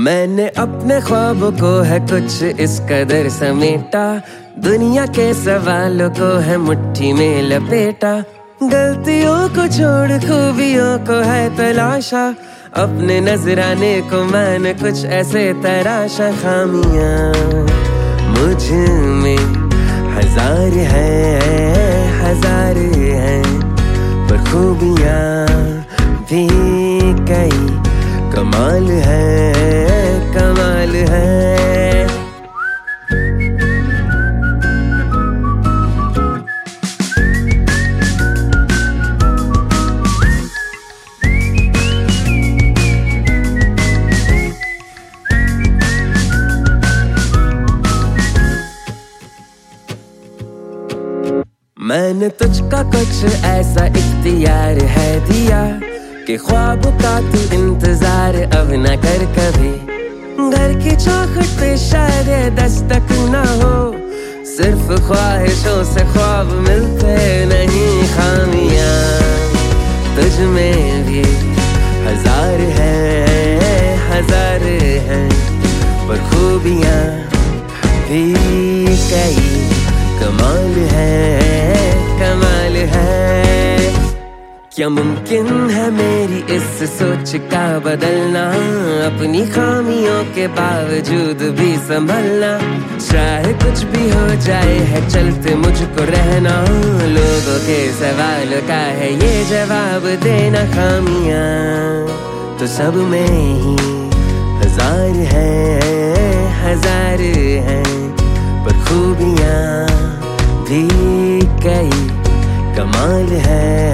मैंने अपने ख्वाबों को है कुछ इस कदर समेटा, दुनिया के सवालों को है मुट्ठी में लपेटा। गलतियों को छोड़ खूबियों को है तलाशा, अपने नजराने को मैंने कुछ ऐसे तराशा। खामियां मुझ में हजार हैं, पर खूबियां भी कई कमाल है। मैंने तुझका कुछ ऐसा इख्तियार है दिया कि ख्वाबों का तू इंतजार अब न कर कभी। घर की चौखट पे शायद दस्तक न हो, सिर्फ ख्वाहिशों से ख्वाब मिलते नहीं। खामियां तुझ में भी हजार हैं, पर खूबियां भी कई कमाल है। क्या मुमकिन है मेरी इस सोच का बदलना, अपनी खामियों के बावजूद भी संभलना। चाहे कुछ भी हो जाए है चलते मुझको रहना, लोगों के सवालों का है ये जवाब देना। खामियां तो सब में ही हजार हैं, पर खूबियां भी कई कमाल है।